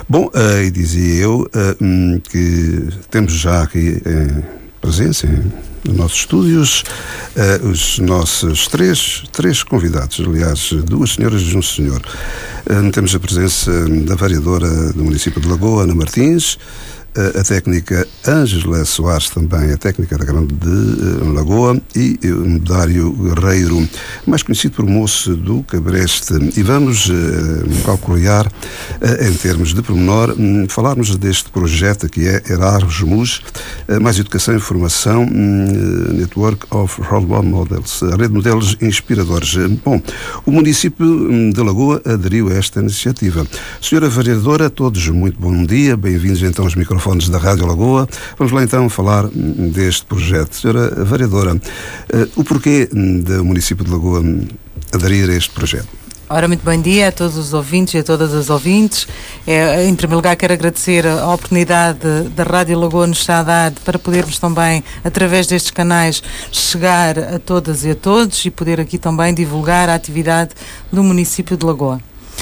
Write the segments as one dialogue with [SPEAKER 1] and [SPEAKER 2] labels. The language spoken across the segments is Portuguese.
[SPEAKER 1] Bom, e dizia eu que temos já aqui em presença nos nossos estúdios os nossos três convidados, aliás, duas senhoras e um senhor. Temos a presença da vereadora do município de Lagoa, Ana Martins, a técnica Ângela Soares, também a técnica da Grande de Lagoa, e o Dário Guerreiro, mais conhecido por moço do Cabreste. E vamos calcular, em termos de pormenor, falarmos deste projeto que é Erasmus, mais educação e formação, Network of Role Models, a rede de modelos inspiradores. Bom, o município de Lagoa aderiu a esta iniciativa. Senhora vereadora, todos muito bom dia, bem-vindos então aos microfones da Rádio Lagoa. Vamos lá então falar deste projeto. Senhora vereadora, o porquê do município de Lagoa aderir a este projeto?
[SPEAKER 2] Ora, muito bom dia a todos os ouvintes e a todas as ouvintes. Em primeiro lugar, quero agradecer a oportunidade da Rádio Lagoa nos está a dar para podermos também, através destes canais, chegar a todas e a todos e poder aqui também divulgar a atividade do município de Lagoa.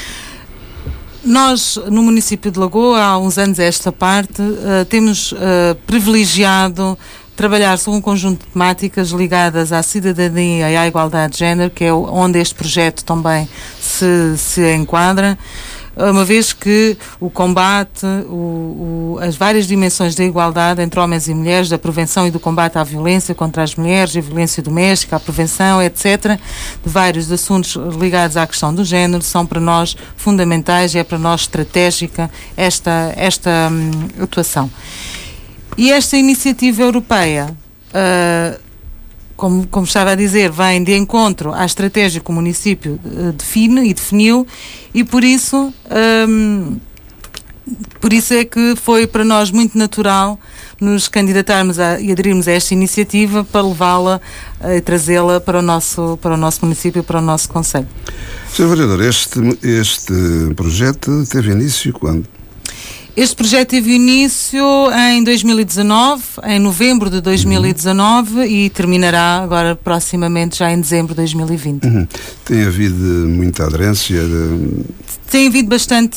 [SPEAKER 2] Nós, no município de Lagoa, há uns anos a esta parte, temos privilegiado trabalhar sobre um conjunto de temáticas ligadas à cidadania e à igualdade de género, que é onde este projeto também se enquadra, uma vez que o combate, as várias dimensões da igualdade entre homens e mulheres, da prevenção e do combate à violência contra as mulheres, a violência doméstica, a prevenção, etc., de vários assuntos ligados à questão do género, são para nós fundamentais e é para nós estratégica esta atuação. E esta iniciativa europeia, como estava a dizer, vem de encontro à estratégia que o município define e definiu, e por isso é que foi para nós muito natural nos candidatarmos e aderirmos a esta iniciativa para levá-la e trazê-la para o nosso município e para o nosso concelho.
[SPEAKER 1] Sr. Vereador, este projeto teve início quando?
[SPEAKER 2] Este projeto teve início em 2019, em novembro de 2019, e terminará agora proximamente já em dezembro de 2020.
[SPEAKER 1] Tem havido muita aderência?
[SPEAKER 2] Tem havido bastante,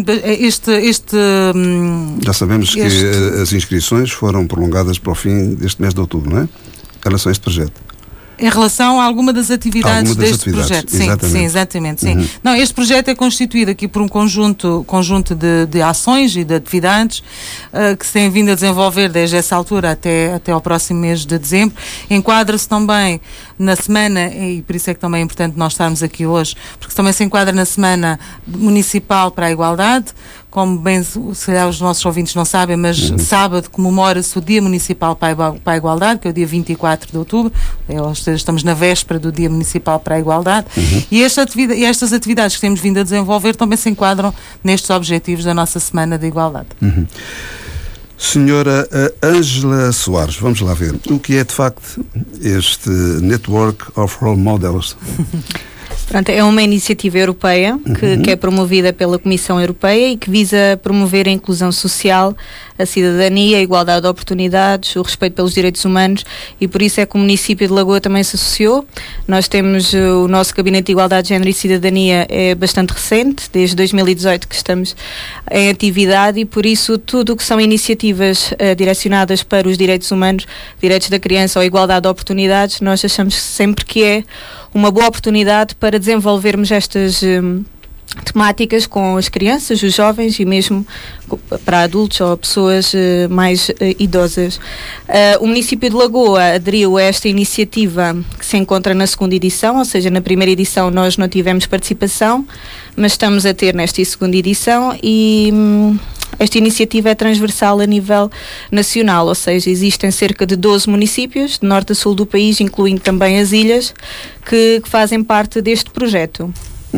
[SPEAKER 1] Já sabemos que as inscrições foram prolongadas para o fim deste mês de outubro, não é? Em relação a este projeto.
[SPEAKER 2] Em relação a alguma das atividades deste projeto. Sim, exatamente. Sim. Não, este projeto é constituído aqui por um conjunto de ações e de atividades que se têm vindo a desenvolver desde essa altura até ao próximo mês de dezembro. Enquadra-se também na semana, e por isso é que também é importante nós estarmos aqui hoje, porque também se enquadra na Semana Municipal para a Igualdade. Como bem, se calhar os nossos ouvintes não sabem, mas sábado comemora-se o Dia Municipal para a Igualdade, que é o dia 24 de outubro, ou seja, estamos na véspera do Dia Municipal para a Igualdade, e estas atividades que temos vindo a desenvolver também se enquadram nestes objetivos da nossa Semana de Igualdade.
[SPEAKER 1] Senhora Ângela Soares, vamos lá ver. O que é, de facto, este Network of Role Models?
[SPEAKER 3] Pronto, é uma iniciativa europeia que é promovida pela Comissão Europeia e que visa promover a inclusão social, a cidadania, a igualdade de oportunidades, o respeito pelos direitos humanos, e por isso é que o município de Lagoa também se associou. Nós temos o nosso Gabinete de Igualdade de Género e Cidadania é bastante recente, desde 2018 que estamos em atividade, e por isso tudo o que são iniciativas direcionadas para os direitos humanos, direitos da criança ou igualdade de oportunidades, nós achamos sempre que é uma boa oportunidade para desenvolvermos estas temáticas com as crianças, os jovens e mesmo para adultos ou pessoas mais idosas. O município de Lagoa aderiu a esta iniciativa que se encontra na segunda edição, ou seja, na primeira edição nós não tivemos participação, mas estamos a ter nesta segunda edição, e esta iniciativa é transversal a nível nacional, ou seja, existem cerca de 12 municípios, de norte a sul do país, incluindo também as ilhas, que fazem parte deste projeto.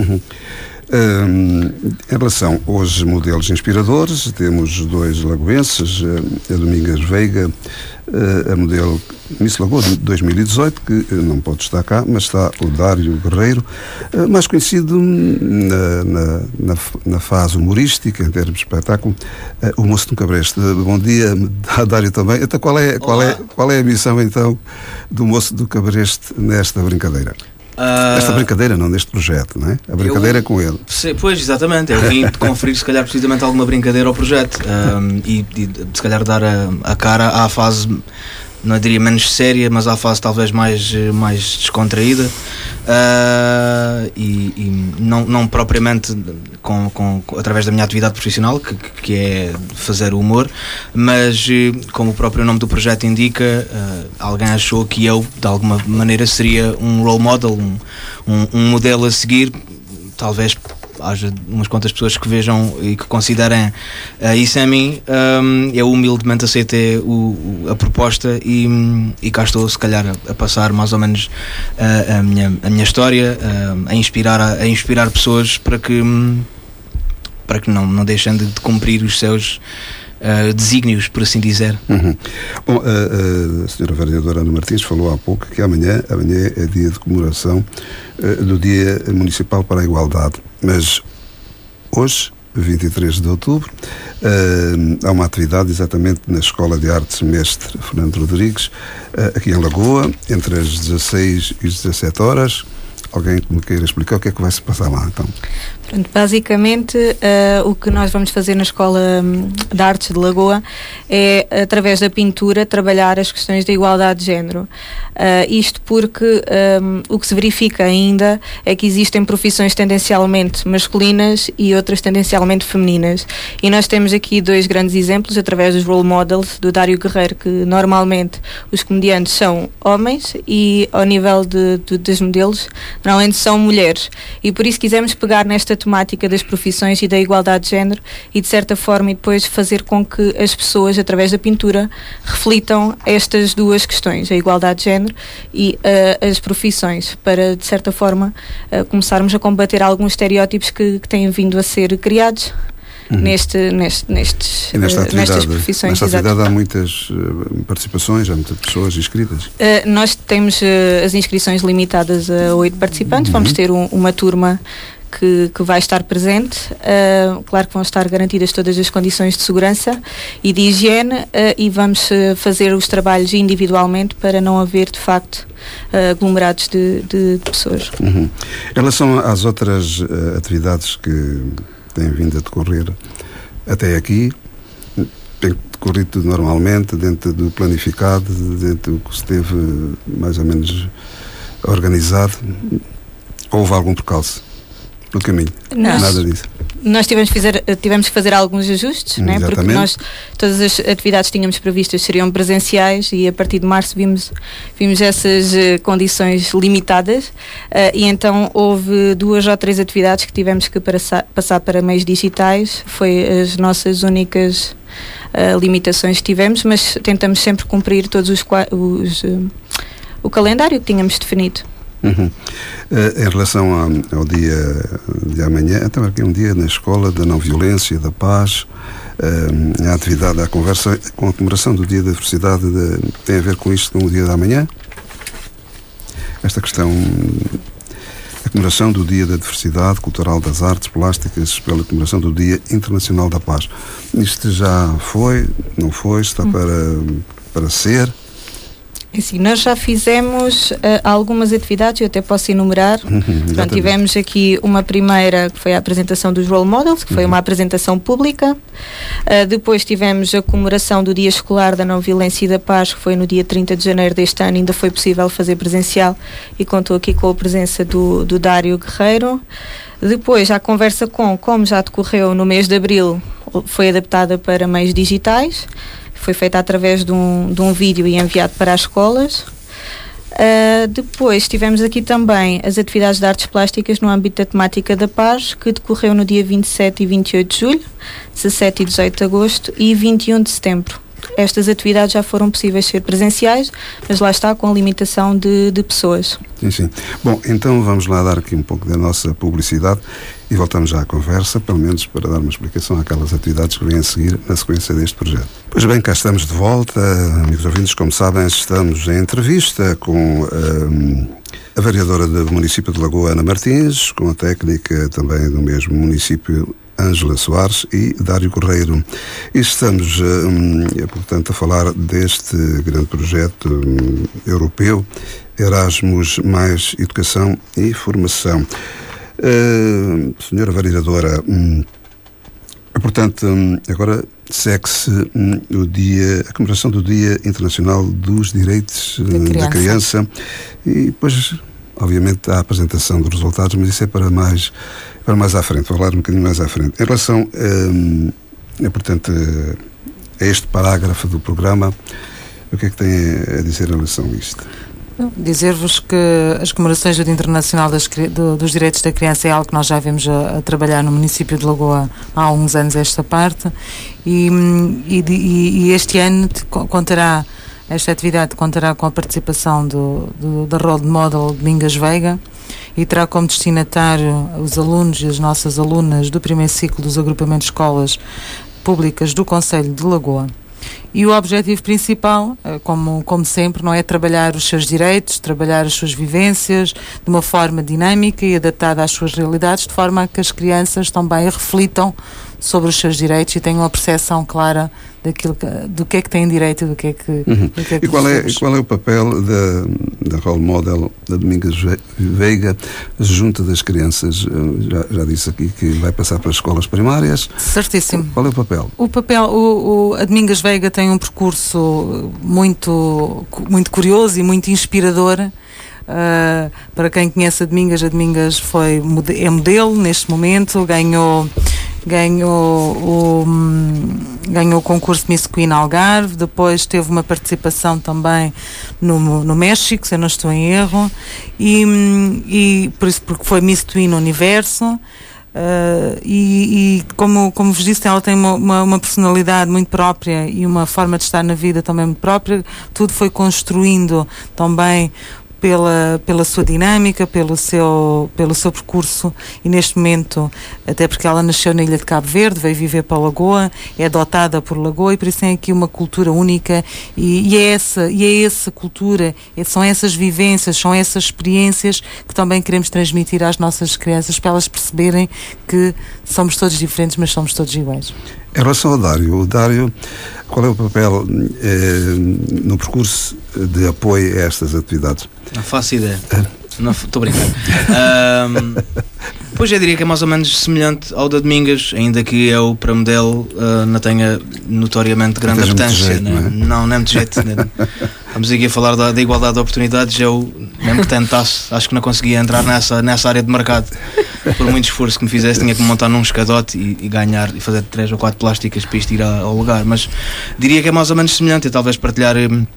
[SPEAKER 1] Em relação aos modelos inspiradores, temos dois lagoenses, a Domingas Veiga, a modelo Miss Lagoa de 2018, que não pode estar cá, mas está o Dário Guerreiro, mais conhecido na fase humorística, em termos de espetáculo, o Moço do Cabreste. Bom dia, Dário também. Então, qual é a missão, então, do Moço do Cabreste nesta brincadeira? Esta brincadeira não, deste projeto, não é? A brincadeira é com ele.
[SPEAKER 4] Pois, exatamente. Eu vim conferir, se calhar, precisamente alguma brincadeira ao projeto e se calhar dar a cara à fase, não diria menos séria, mas à fase talvez mais descontraída e não propriamente através da minha atividade profissional, que é fazer humor, mas como o próprio nome do projeto indica, alguém achou que eu, de alguma maneira, seria um role model, um modelo a seguir. Talvez haja umas quantas pessoas que vejam e que considerem isso em mim. Eu humildemente aceitei a proposta e cá estou, se calhar, a passar mais ou menos a minha história, a inspirar pessoas para que não deixem de cumprir os seus desígnios, por assim dizer.
[SPEAKER 1] Bom, a senhora vereadora Ana Martins falou há pouco que amanhã é dia de comemoração do Dia Municipal para a Igualdade, mas hoje, 23 de outubro, há uma atividade exatamente na Escola de Artes Mestre Fernando Rodrigues, aqui em Lagoa, entre as 16 e as 17 horas. Alguém que me queira explicar o que é que vai se passar lá, então?
[SPEAKER 3] Pronto, basicamente, o que nós vamos fazer na Escola de Artes de Lagoa é, através da pintura, trabalhar as questões da igualdade de género. Isto porque o que se verifica ainda é que existem profissões tendencialmente masculinas e outras tendencialmente femininas. E nós temos aqui dois grandes exemplos, através dos role models do Dário Guerreiro, que normalmente os comediantes são homens e, ao nível dos modelos, normalmente são mulheres. E por isso quisemos pegar nesta temática das profissões e da igualdade de género e, de certa forma, e depois fazer com que as pessoas, através da pintura, reflitam estas duas questões, a igualdade de género e as profissões, para, de certa forma, começarmos a combater alguns estereótipos que têm vindo a ser criados nestas profissões.
[SPEAKER 1] Nesta atividade há muitas participações, há muitas pessoas inscritas?
[SPEAKER 3] Nós temos as inscrições limitadas a 8 participantes. Vamos ter uma turma que vai estar presente. Claro que vão estar garantidas todas as condições de segurança e de higiene, e vamos fazer os trabalhos individualmente para não haver, de facto, aglomerados de pessoas.
[SPEAKER 1] Em relação às outras atividades que têm vindo a decorrer até aqui, tem decorrido tudo normalmente, dentro do planificado, dentro do que se teve mais ou menos organizado? Houve algum percalço pelo caminho? Nada disso.
[SPEAKER 3] Nós tivemos que fazer alguns ajustes, né? Porque nós, todas as atividades que tínhamos previstas seriam presenciais e a partir de março vimos essas condições limitadas, e então houve 2 ou 3 atividades que tivemos que passar para meios digitais. Foi as nossas únicas limitações que tivemos, mas tentamos sempre cumprir todos o calendário que tínhamos definido.
[SPEAKER 1] Em relação ao dia de amanhã, então aqui é um dia na Escola da Não Violência, da Paz, a atividade, a conversa com a comemoração do Dia da Diversidade tem a ver com isto, com o dia de amanhã? Esta questão, a comemoração do Dia da Diversidade Cultural das Artes Plásticas pela comemoração do Dia Internacional da Paz. Isto já foi, não foi, está para ser?
[SPEAKER 3] Assim, nós já fizemos algumas atividades, eu até posso enumerar. Portanto, tivemos aqui uma primeira, que foi a apresentação dos role models, que foi uma apresentação pública. Depois tivemos a comemoração do Dia Escolar da Não Violência e da Paz, que foi no dia 30 de janeiro deste ano. Ainda foi possível fazer presencial e contou aqui com a presença do Dário Guerreiro. Depois, a conversa como já decorreu no mês de abril, foi adaptada para meios digitais. Foi feita através de um vídeo e enviado para as escolas. Depois tivemos aqui também as atividades de artes plásticas no âmbito da temática da paz, que decorreu no dia 27 e 28 de julho, 17 e 18 de agosto e 21 de setembro. Estas atividades já foram possíveis ser presenciais, mas lá está, com a limitação de pessoas.
[SPEAKER 1] Sim. Bom, então vamos lá dar aqui um pouco da nossa publicidade e voltamos já à conversa, pelo menos para dar uma explicação àquelas atividades que vêm a seguir na sequência deste projeto. Pois bem, cá estamos de volta. Amigos ouvintes, como sabem, estamos em entrevista com a vereadora do município de Lagoa, Ana Martins, com a técnica também do mesmo município, Ângela Soares, e Dário Guerreiro. E estamos, portanto, a falar deste grande projeto europeu Erasmus mais Educação e Formação. Senhora Vereadora, portanto, agora segue-se a comemoração do Dia Internacional dos Direitos da Criança e depois, obviamente, a apresentação dos resultados, mas isso é para mais à frente, vou falar um bocadinho mais à frente. Em relação, portanto, a este parágrafo do programa, o que é que tem a dizer em relação a isto?
[SPEAKER 2] Dizer-vos que as comemorações do Dia Internacional dos Direitos da Criança é algo que nós já vemos a trabalhar no município de Lagoa há uns anos esta parte e este ano esta atividade contará com a participação da Role Model Domingas Veiga e terá como destinatário os alunos e as nossas alunas do primeiro ciclo dos agrupamentos de escolas públicas do Concelho de Lagoa. E o objetivo principal, como sempre, não é trabalhar os seus direitos, trabalhar as suas vivências de uma forma dinâmica e adaptada às suas realidades, de forma a que as crianças também reflitam sobre os seus direitos e tenham uma percepção clara do que é que têm direito e do que é que...
[SPEAKER 1] E qual é o papel da Role Model da Domingas Veiga junto das crianças? Já disse aqui que vai passar para as escolas primárias.
[SPEAKER 2] Certíssimo.
[SPEAKER 1] Qual é o papel?
[SPEAKER 2] A Domingas Veiga tem um percurso muito curioso e muito inspirador. Para quem conhece a Domingas é modelo neste momento, ganhou o concurso Miss Queen Algarve, depois teve uma participação também no México, se eu não estou em erro, e por isso, porque foi Miss Twin Universo. Como vos disse, ela tem uma personalidade muito própria e uma forma de estar na vida também muito própria. Tudo foi construindo também pela sua dinâmica, pelo seu percurso, e neste momento, até porque ela nasceu na Ilha de Cabo Verde, veio viver para Lagoa, é adotada por Lagoa e por isso tem aqui uma cultura única e é essa cultura, são essas vivências, são essas experiências que também queremos transmitir às nossas crianças para elas perceberem que somos todos diferentes, mas somos todos iguais.
[SPEAKER 1] Em relação ao Dário, qual é o papel no percurso de apoio a estas atividades?
[SPEAKER 4] Não faço ideia. Não, estou brincando. Pois eu diria que é mais ou menos semelhante ao da Domingas, ainda que eu, para modelo, não tenha notoriamente grande importância. Não é muito jeito. Vamos aqui a falar da igualdade de oportunidades. Eu, mesmo que tentasse, acho que não conseguia entrar nessa área de mercado. Por muito esforço que me fizesse, tinha que me montar num escadote e ganhar e fazer 3 ou 4 plásticas para isto ir ao lugar. Mas diria que é mais ou menos semelhante e talvez partilhar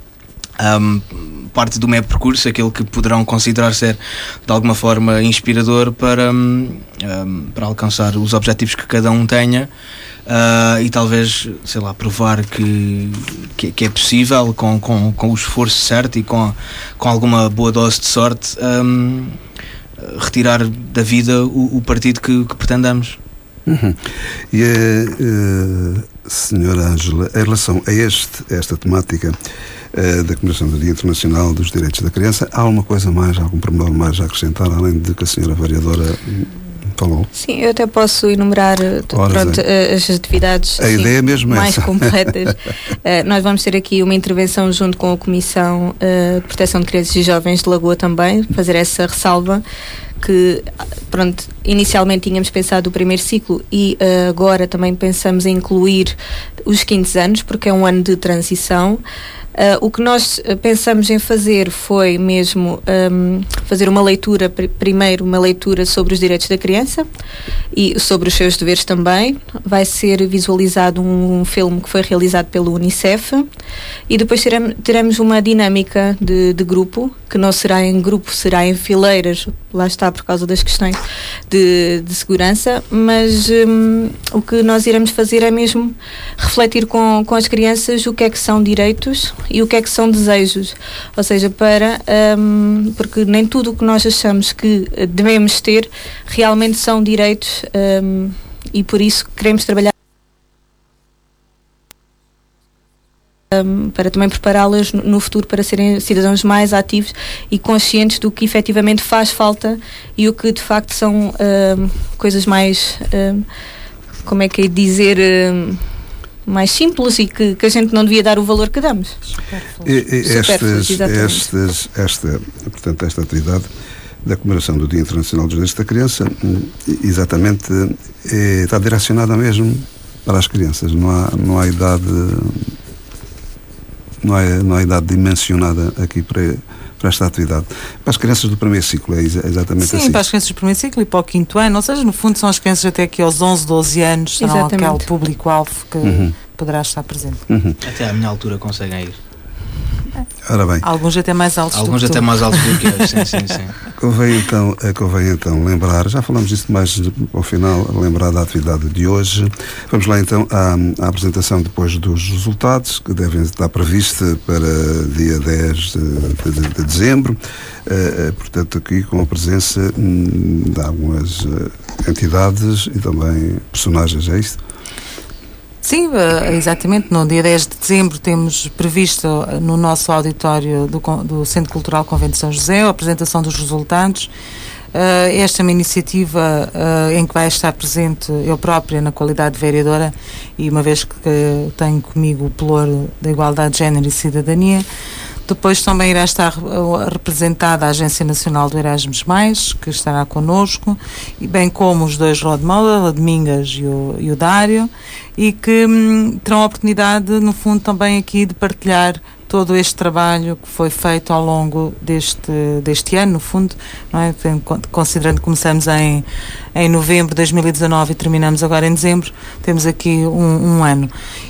[SPEAKER 4] parte do meu percurso, aquilo que poderão considerar ser de alguma forma inspirador para alcançar os objetivos que cada um tenha e talvez, sei lá, provar que é possível com o esforço certo e com alguma boa dose de sorte retirar da vida o partido que pretendamos.
[SPEAKER 1] E a senhora Ângela, em relação a esta temática da comemoração do Dia Internacional dos Direitos da Criança, há alguma coisa mais, algum pormenor mais a acrescentar, além de que a senhora vereadora falou?
[SPEAKER 3] Sim, eu até posso enumerar as atividades
[SPEAKER 1] a ideia é mesmo
[SPEAKER 3] mais
[SPEAKER 1] essa.
[SPEAKER 3] completas. Nós vamos ter aqui uma intervenção junto com a Comissão de Proteção de Crianças e Jovens de Lagoa também, fazer essa ressalva que, inicialmente tínhamos pensado o primeiro ciclo e agora também pensamos em incluir os 15 anos, porque é um ano de transição. O que nós pensamos em fazer foi mesmo fazer uma leitura, primeiro uma leitura sobre os direitos da criança e sobre os seus deveres também. Vai ser visualizado um filme que foi realizado pelo Unicef e depois teremos uma dinâmica de grupo, que não será em grupo, será em fileiras, lá está por causa das questões de segurança, mas o que nós iremos fazer é mesmo refletir com as crianças o que é que são direitos e o que é que são desejos, ou seja, porque nem tudo o que nós achamos que devemos ter realmente são direitos e por isso queremos trabalhar para também prepará-las no futuro para serem cidadãos mais ativos e conscientes do que efetivamente faz falta e o que de facto são coisas mais, como é que é dizer... mais simples e que a gente não devia dar o valor que damos.
[SPEAKER 1] Portanto, esta atividade da comemoração do Dia Internacional dos Direitos da Criança, exatamente, está direcionada mesmo para as crianças. Não há idade dimensionada aqui para esta atividade. Para as crianças do primeiro ciclo, é exatamente assim.
[SPEAKER 2] Sim, para as crianças do primeiro ciclo e para o 5º ano, ou seja, no fundo são as crianças até aqui aos 11, 12 anos, serão aquele público-alvo que poderá estar presente.
[SPEAKER 4] Até à minha altura conseguem ir.
[SPEAKER 1] Ora bem.
[SPEAKER 2] Alguns até mais altos do que
[SPEAKER 4] Alguns até mais altos do que eu, sim.
[SPEAKER 1] Convém então lembrar, já falamos disso mais ao final, lembrar da atividade de hoje. Vamos lá então à apresentação depois dos resultados, que devem estar previstos para dia 10 de dezembro. Portanto, aqui com a presença de algumas entidades e também personagens, é isto?
[SPEAKER 2] Sim, exatamente. No dia 10 de dezembro temos previsto no nosso auditório do Centro Cultural Convento de São José a apresentação dos resultados. Esta é uma iniciativa em que vai estar presente eu própria na qualidade de vereadora e uma vez que tenho comigo o pelouro da Igualdade de Género e Cidadania. Depois também irá estar representada a Agência Nacional do Erasmus+, que estará connosco, e bem como os 2 Road Model, a Domingas e o Dário, e que terão a oportunidade, no fundo, também aqui de partilhar todo este trabalho que foi feito ao longo deste ano, no fundo, não é? Considerando que começamos em novembro de 2019 e terminamos agora em dezembro, temos aqui um ano.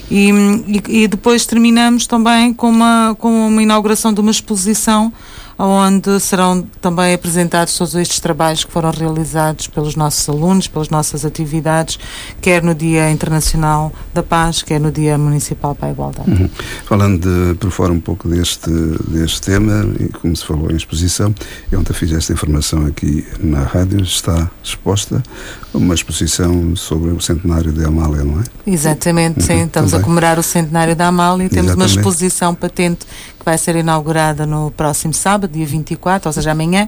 [SPEAKER 2] E depois terminamos também com uma inauguração de uma exposição onde serão também apresentados todos estes trabalhos que foram realizados pelos nossos alunos, pelas nossas atividades, quer no Dia Internacional da Paz, quer no Dia Municipal para a Igualdade.
[SPEAKER 1] Falando por fora um pouco deste tema, e como se falou em exposição, eu ontem fiz esta informação aqui na rádio, está exposta uma exposição sobre o centenário de Amália, não é?
[SPEAKER 2] Exatamente, sim. Estamos também a comemorar o centenário da Amália e temos uma exposição patente que vai ser inaugurada no próximo sábado, dia 24, ou seja, amanhã,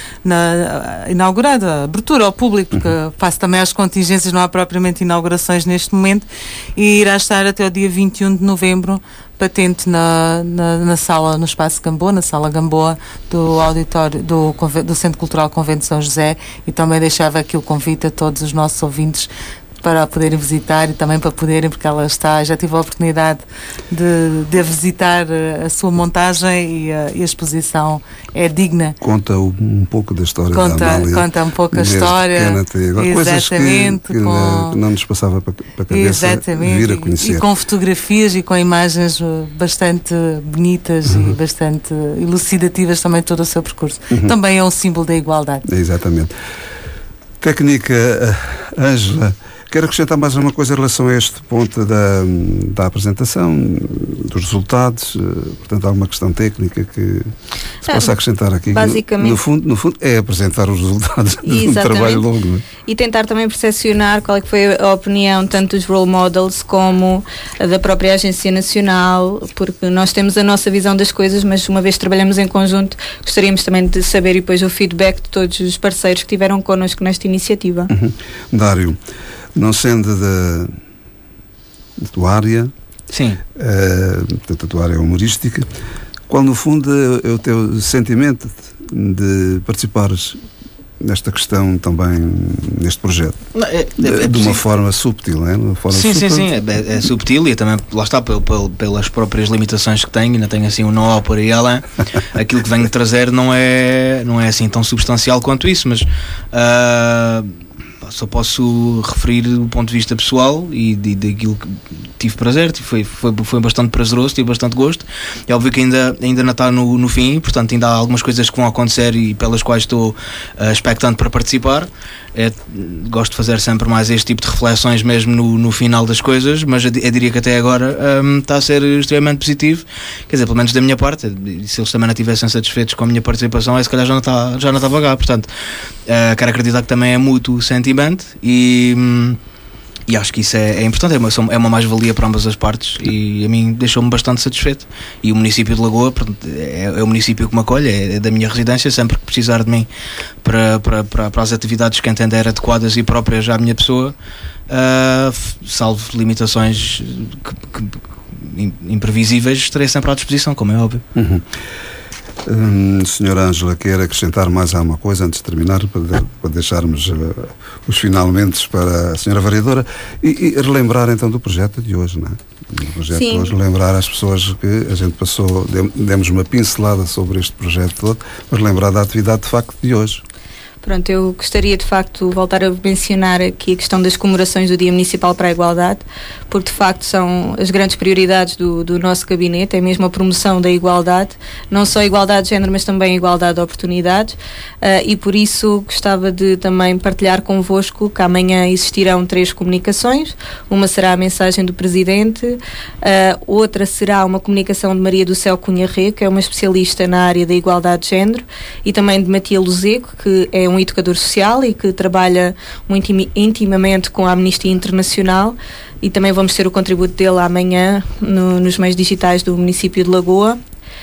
[SPEAKER 2] inaugurada, abertura ao público, porque faço também as contingências, não há propriamente inaugurações neste momento, e irá estar até o dia 21 de novembro, patente na sala, no Espaço Gamboa, na Sala Gamboa do auditório do Centro Cultural Convento de São José, e também deixava aqui o convite a todos os nossos ouvintes para poderem visitar e também para poderem, porque ela já tive a oportunidade de visitar a sua montagem e a exposição é digna.
[SPEAKER 1] Conta um pouco da história da Amália.
[SPEAKER 2] Conta um pouco a história.
[SPEAKER 1] Exatamente. Coisas que não nos passava para a cabeça vir a conhecer.
[SPEAKER 2] E com fotografias e com imagens bastante bonitas e bastante elucidativas também todo o seu percurso. Também é um símbolo da igualdade.
[SPEAKER 1] Exatamente. Técnica, Ângela, quero acrescentar mais uma coisa em relação a este ponto da apresentação, dos resultados, portanto, alguma questão técnica que se possa acrescentar aqui.
[SPEAKER 3] Basicamente,
[SPEAKER 1] no fundo é apresentar os resultados do trabalho longo. Não é?
[SPEAKER 3] E tentar também percepcionar qual é que foi a opinião tanto dos role models como da própria Agência Nacional, porque nós temos a nossa visão das coisas, mas uma vez que trabalhamos em conjunto, gostaríamos também de saber e depois o feedback de todos os parceiros que estiveram connosco nesta iniciativa.
[SPEAKER 1] Dário, não sendo da tua área,
[SPEAKER 4] sim.
[SPEAKER 1] Portanto, a tua área humorística, qual no fundo é o teu sentimento de participares nesta questão também, neste projeto? De uma forma subtil, não é? Uma forma
[SPEAKER 4] sim, é subtil e também, lá está, pelas próprias limitações que tenho, ainda tenho assim um know-how por aí além, aquilo que venho trazer não é assim tão substancial quanto isso, mas só posso referir do ponto de vista pessoal e daquilo que tive prazer, foi bastante prazeroso, tive bastante gosto. É óbvio que ainda não está no fim, portanto ainda há algumas coisas que vão acontecer e pelas quais estou expectante para participar. Gosto de fazer sempre mais este tipo de reflexões mesmo no final das coisas, mas eu diria que até agora está a ser extremamente positivo, quer dizer, pelo menos da minha parte, e se eles também não estivessem satisfeitos com a minha participação, se calhar já não estava cá, portanto quero acreditar que também é mútuo sentimento e E acho que isso é importante, é uma mais-valia para ambas as partes e a mim deixou-me bastante satisfeito. E o município de Lagoa é o município que me acolhe, é da minha residência, sempre que precisar de mim para as atividades que entender adequadas e próprias à minha pessoa, salvo limitações imprevisíveis, estarei sempre à disposição, como é óbvio.
[SPEAKER 1] Senhora Ângela, quer acrescentar mais alguma coisa antes de terminar, para deixarmos os finalmente para a senhora vereadora e relembrar então do projeto de hoje, não é? O projeto de hoje, lembrar às pessoas que a gente demos uma pincelada sobre este projeto todo, mas lembrar da atividade de facto de hoje.
[SPEAKER 3] Pronto, eu gostaria de facto voltar a mencionar aqui a questão das comemorações do Dia Municipal para a Igualdade, porque de facto são as grandes prioridades do nosso gabinete, é mesmo a promoção da igualdade, não só a igualdade de género, mas também a igualdade de oportunidades, e por isso gostava de também partilhar convosco que amanhã existirão 3 comunicações. Uma será a mensagem do Presidente, outra será uma comunicação de Maria do Céu Cunha Rego, que é uma especialista na área da igualdade de género, e também de Matia Luzeco, que é um educador social e que trabalha muito intimamente com a Amnistia Internacional, e também vamos ter o contributo dele amanhã nos meios digitais do município de Lagoa.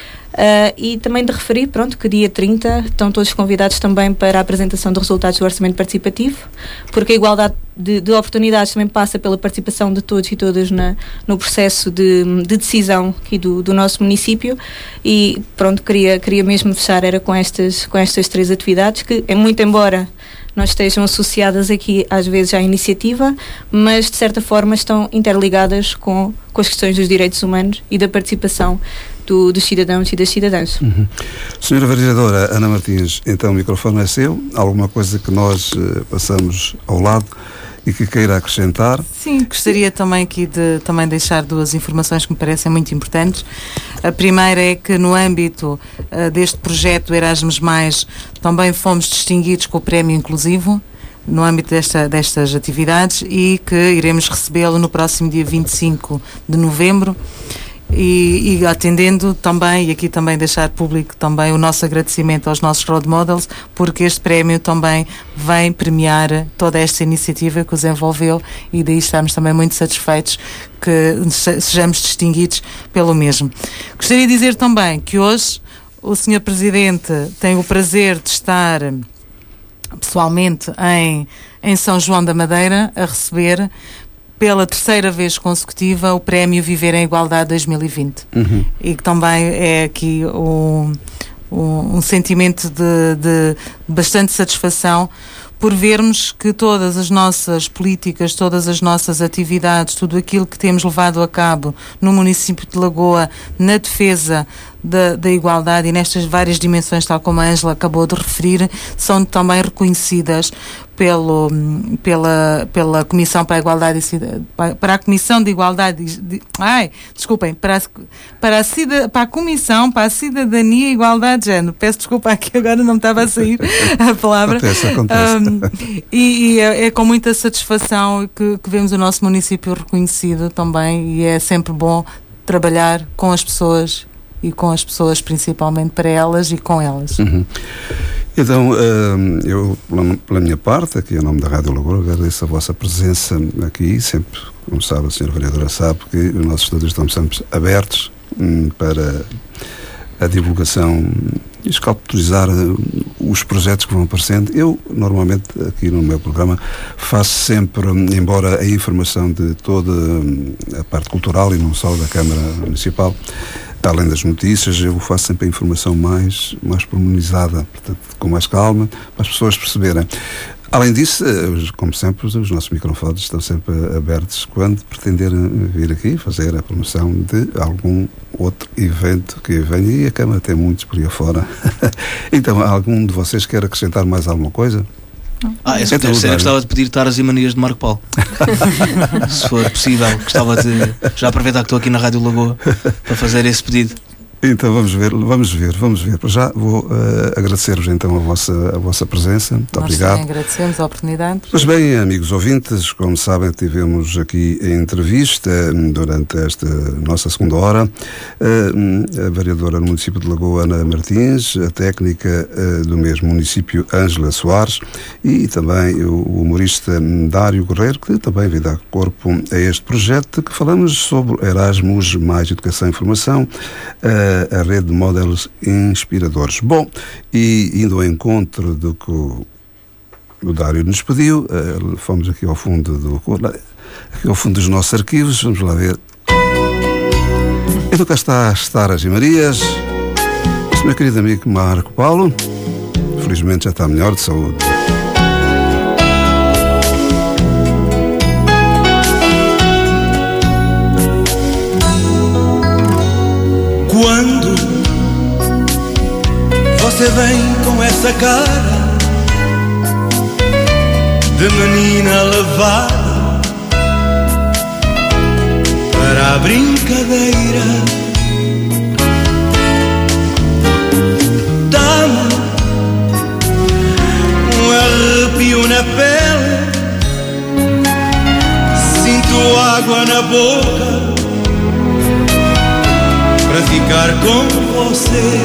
[SPEAKER 3] E também de referir, que dia 30 estão todos convidados também para a apresentação de resultados do Orçamento Participativo, porque a igualdade de oportunidades também passa pela participação de todos e todas no processo de decisão aqui do nosso município. E queria mesmo fechar com estas 3 atividades, que muito embora não estejam associadas aqui às vezes à iniciativa, mas de certa forma estão interligadas com as questões dos direitos humanos e da participação dos cidadãos e das cidadãs.
[SPEAKER 1] Senhora Vereadora Ana Martins, então o microfone é seu. Alguma coisa que nós passamos ao lado e que queira acrescentar?
[SPEAKER 2] Sim, gostaria também aqui de deixar 2 informações que me parecem muito importantes. A primeira é que no âmbito deste projeto Erasmus+, também fomos distinguidos com o Prémio Inclusivo no âmbito destas atividades, e que iremos recebê-lo no próximo dia 25 de novembro. E atendendo também, e aqui também deixar público também o nosso agradecimento aos nossos road models, porque este prémio também vem premiar toda esta iniciativa que os envolveu, e daí estamos também muito satisfeitos que sejamos distinguidos pelo mesmo. Gostaria de dizer também que hoje o Sr. Presidente tem o prazer de estar pessoalmente em São João da Madeira a receber pela 3ª vez consecutiva o Prémio Viver em Igualdade 2020. E que também é aqui um sentimento de bastante satisfação por vermos que todas as nossas políticas, todas as nossas atividades, tudo aquilo que temos levado a cabo no município de Lagoa na defesa da igualdade e nestas várias dimensões, tal como a Ângela acabou de referir, são também reconhecidas pela Comissão para a Igualdade para a Comissão de Igualdade para a Comissão para a Cidadania e Igualdade de Género. Peço desculpa, aqui agora não me estava a sair a palavra.
[SPEAKER 1] Acontece.
[SPEAKER 2] E é com muita satisfação que vemos o nosso município reconhecido também, e é sempre bom trabalhar com as pessoas, e com as pessoas principalmente, para elas e com elas.
[SPEAKER 1] Então, eu, pela minha parte, aqui em nome da Rádio Lagoa, agradeço a vossa presença aqui, sempre, como sabe, a senhora vereadora sabe que os nossos estúdios estão sempre abertos para a divulgação e escalpelizar os projetos que vão aparecendo. Eu, normalmente, aqui no meu programa, faço sempre, embora a informação de toda a parte cultural e não só da Câmara Municipal, além das notícias, eu faço sempre a informação mais pormenorizada, portanto, com mais calma, para as pessoas perceberem. Além disso, como sempre, os nossos microfones estão sempre abertos quando pretenderem vir aqui fazer a promoção de algum outro evento que venha, e a Câmara tem muitos por aí fora. Então, algum de vocês quer acrescentar mais alguma coisa?
[SPEAKER 4] Essa terceira gostava de pedir taras e manias de Marco Paulo. Se for possível, gostava de já aproveitar que estou aqui na Rádio Lagoa para fazer esse pedido.
[SPEAKER 1] Então vamos ver. Para já vou agradecer-vos então a vossa presença. Muito obrigado.
[SPEAKER 2] Nós agradecemos a oportunidade.
[SPEAKER 1] Pois bem, amigos ouvintes, como sabem, tivemos aqui a entrevista durante esta nossa segunda hora a vereadora no município de Lagoa, Ana Martins, a técnica do mesmo município, Ângela Soares, e também o humorista Dário Guerreiro, que também vai dar corpo a este projeto que falamos sobre Erasmus mais Educação e Formação, a rede de modelos inspiradores. Bom, e indo ao encontro do que o Dário nos pediu, fomos aqui ao fundo dos nossos arquivos, vamos lá ver. Então cá está as Taras e Marias, este meu querido amigo Marco Paulo, felizmente já está melhor de saúde.
[SPEAKER 5] Quando você vem com essa cara de menina levada para a brincadeira, dá-me um arrepio na pele, sinto água na boca para ficar com você.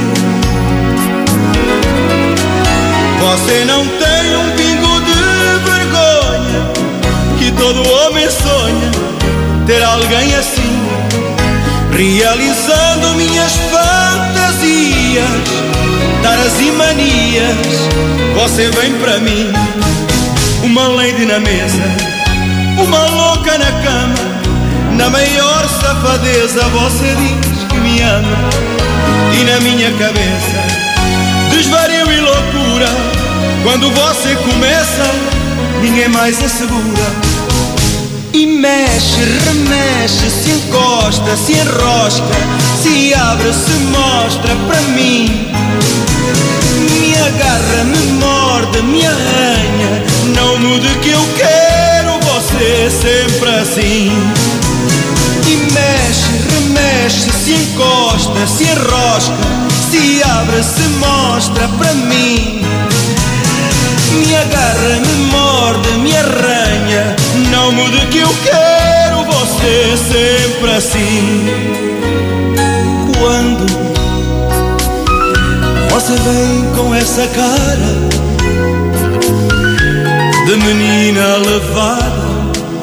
[SPEAKER 5] Você não tem um pingo de vergonha, que todo homem sonha ter alguém assim, realizando minhas fantasias, taras e manias. Você vem para mim, uma lady na mesa, uma louca na cama, na maior safadeza. Você diz que me ama e na minha cabeça desvario e loucura. Quando você começa, ninguém mais assegura. E mexe, remexe, se encosta, se enrosca, se abre, se mostra para mim. Me agarra, me morde, me arranha, não mude que eu quero você sempre assim. E mexe, remexe, se encosta, se enrosca, se abre, se mostra para mim. Me agarra, me morde, me arranha, não mude que eu quero você sempre assim. Quando você vem com essa cara de menina levada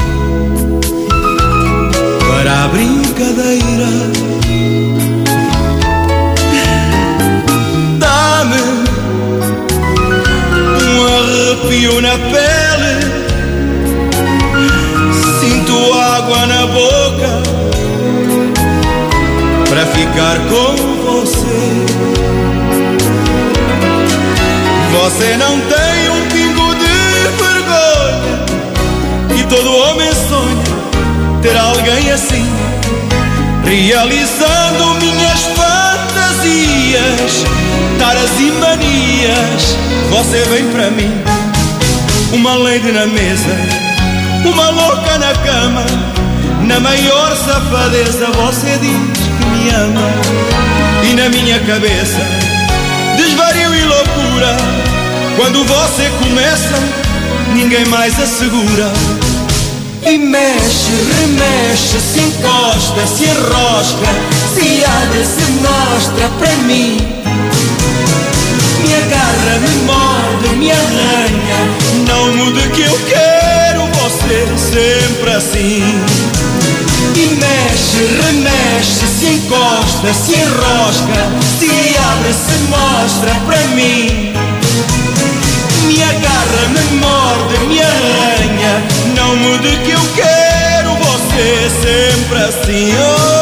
[SPEAKER 5] para a brincadeira, dá-me um arrepio na pele, sinto água na boca para ficar com você. Você não tem um pingo de vergonha, que todo homem sonha ter alguém assim, realizando minhas fantasias, taras e manias. Você vem pra mim, uma lady na mesa, uma louca na cama, na maior safadeza. Você diz que me ama e na minha cabeça desvario e loucura. Quando você começa, ninguém mais assegura. E mexe, remexe, se encosta, se enrosca, se abre, se mostra para mim. Me agarra, me morde, me arranha, não mude que eu quero você sempre assim. E mexe, remexe, se encosta, se enrosca, se abre, se mostra para mim. Me agarra, me morde, me arranha, não mude que eu quero você sempre assim. Oh.